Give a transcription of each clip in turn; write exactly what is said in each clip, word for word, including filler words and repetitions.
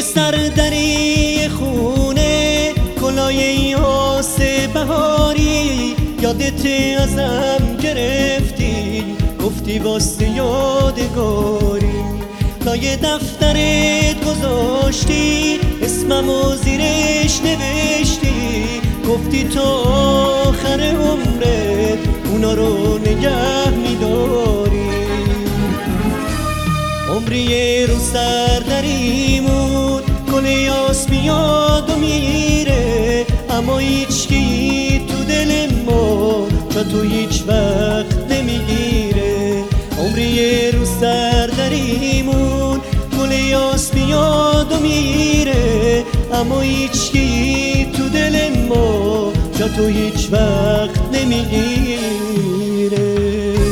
سردری خونه کلای آس بهاری یادت ازم گرفتی گفتی واسه یادگاری لای دفترت گذاشتی اسممو زیرش نوشتی گفتی تا آخر عمرت اونا رو نگه میداری عمری رو سردریمون گل یاس میاد و میره اما هیچکی تو دل ما جا تو هیچ وقت نمیگیره عمری رو سردریمون گل یاس میاد و میره اما هیچکی تو دل ما جا تو هیچ وقت نمیگیره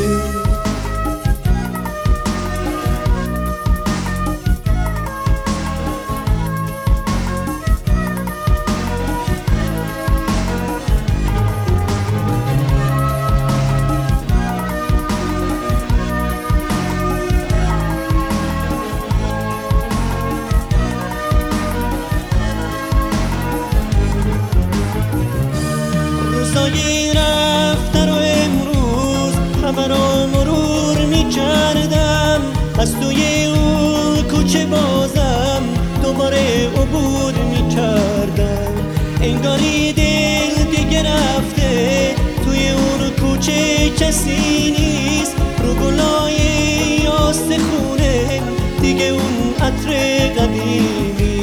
روزای رفته رو امروز همه رو مرور می کردم از توی اون کوچه بازم دوباره عبور می کردم انگاری دل دیگه رفته توی اون کوچه کسی نیست رو گلای آست خونه دیگه اون عطر قدیمی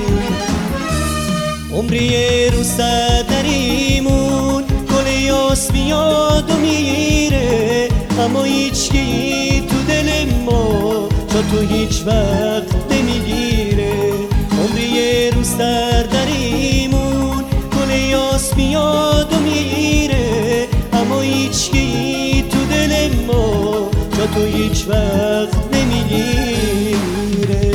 عمری رو سردریمون گل یاس میاد و میره اما هیچکی تو دل ما جا تو هیچ وقت نمیگیره عمری رو سردریمون گل یاس میاد و میره اما هیچکی تو دل ما جا تو هیچ وقت نمیگیره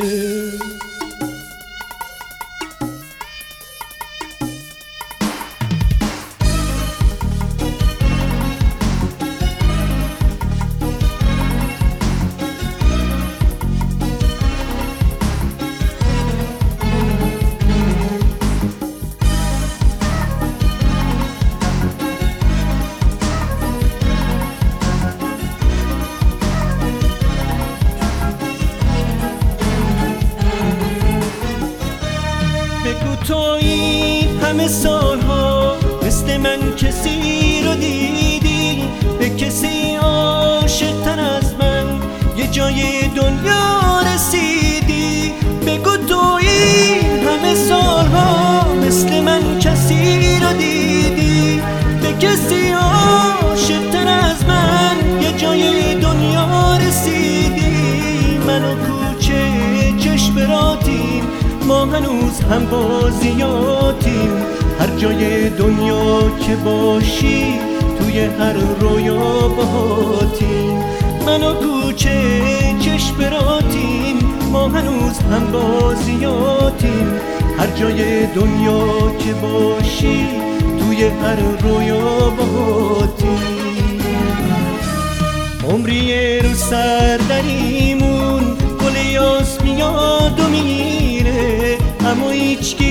بگو تویی همه سالها مثل من کسی رو دیدی به کسی عاشق‌تر از من یه جای دنیا رسیدی بگو تویی همه سالها مثل من کسی رو دیدی به کسی عاشق‌تر از من یه جای دنیا رسیدی من و کوچه چشم راتیم ما هنوز هم بازیاتیم هر جای دنیا که باشی توی هر رویا باهاتیم من و کوچه چشم راتیم ما هنوز هم بازیاتیم هر جای دنیا که باشی توی هر رویا باهاتیم عمری رو سردریمون گل یاس میاد و میره اما هیچکی